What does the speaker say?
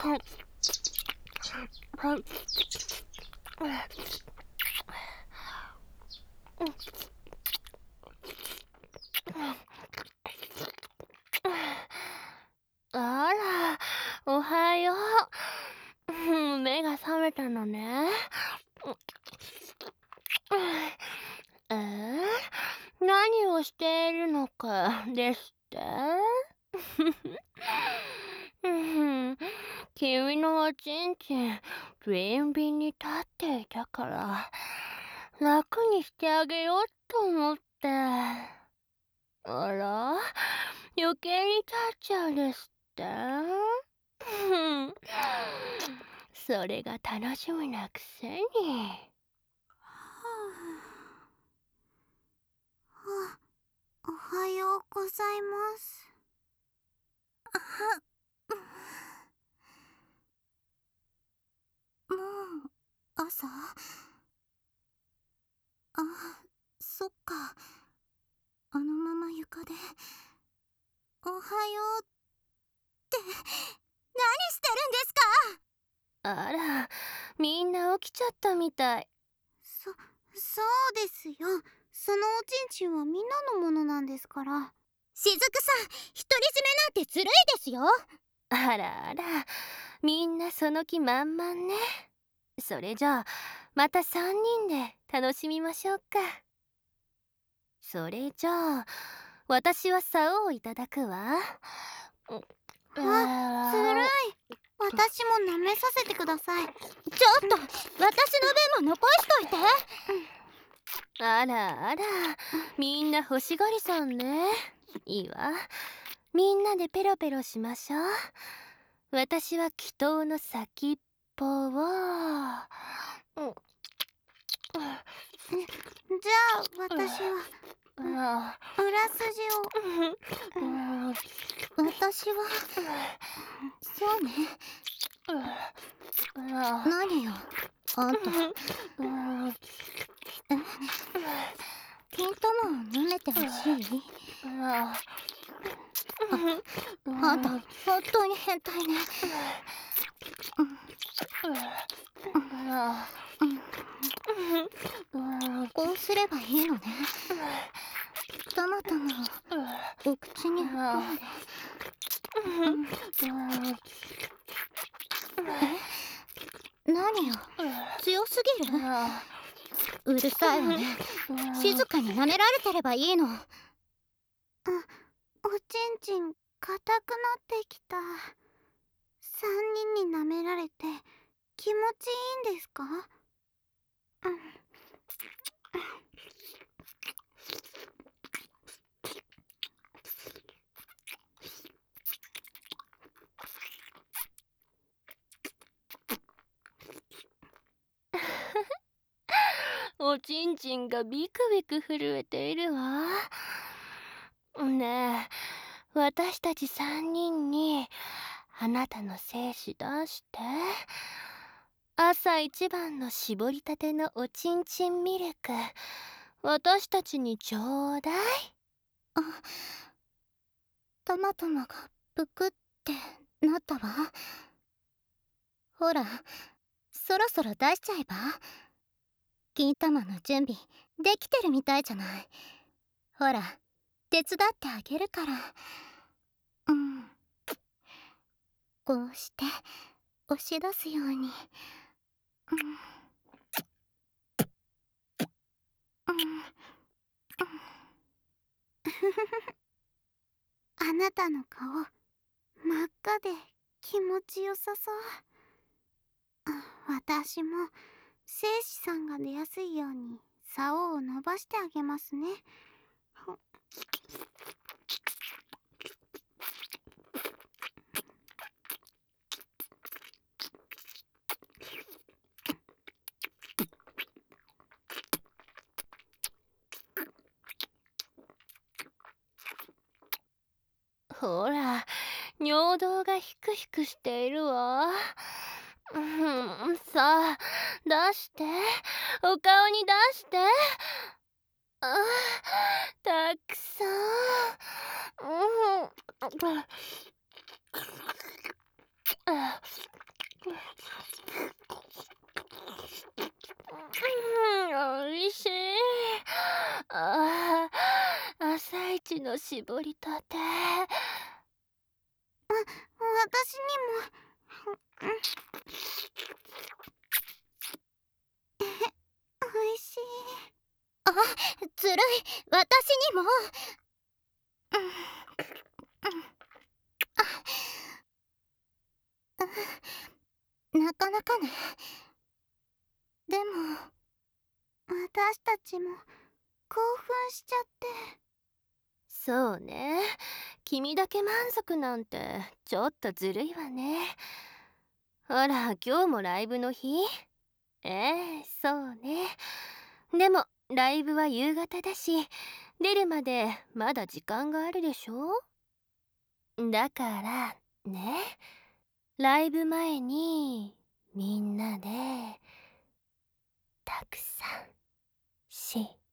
あら、おはよう。目が覚めたのね。何をしているのかですって？君のおちんちん、ビンビンに立っていたから、楽にしてあげようと思って。あら、余計に立っちゃうですって？それが楽しみなくせに。 おはようございます。もう朝？あ、そっか。あのまま床でおはようって何してるんですか？ あら、みんな起きちゃったみたい。 そうですよ。そのおちんちんはみんなのものなんですから。しずくさん、独り占めなんてずるいですよ。 あらあら、みんなその気満々ね。それじゃあ、また3人で楽しみましょうか。それじゃあ、私は竿をいただくわ。 ずるい。私も舐めさせてください。ちょっと、私の分も残しといて。 あらあら、みんな欲しがりさんね。いいわ。みんなでペロペロしましょう。私は祈祷の先っぽを。 じゃあ、私は、裏筋を。私は、そうね。何よ、あんた。金玉を舐めてほしい？あんた、本当に変態ね。こうすればいいのね。たまたまお口に含んで。何よ、強すぎる？うるさいわね。静かに舐められてればいいの。おちんちん硬くなってきた。3人に舐められて気持ちいいんですか？ おちんちんがビクビク震えているわ。ねえ、私たち3人にあなたの精子出して。朝一番の絞りたてのおちんちんミルク、私たちにちょうだい。 たまたまがぷくってなったわ。ほら、そろそろ出しちゃえば？金玉の準備できてるみたいじゃない。ほら、手伝ってあげるから。こうして押し出すように。あなたの顔真っ赤で気持ちよさそう。私も精子さんが出やすいように竿を伸ばしてあげますね。 ほら、尿道がヒクヒクしているわ。さあ、出して。お顔に出して。あ、たくさん。 おいしい。ああ、朝一の絞りたて。 私にも。おいしい。あ、ずるい。私にも。なかなかね。でも私たちも興奮しちゃって。 そうね。君だけ満足なんてちょっとずるいわね。あら、今日もライブの日？そうね。でもライブは夕方だし、出るまでまだ時間があるでしょ。だからね、ライブ前にみんなでたくさんし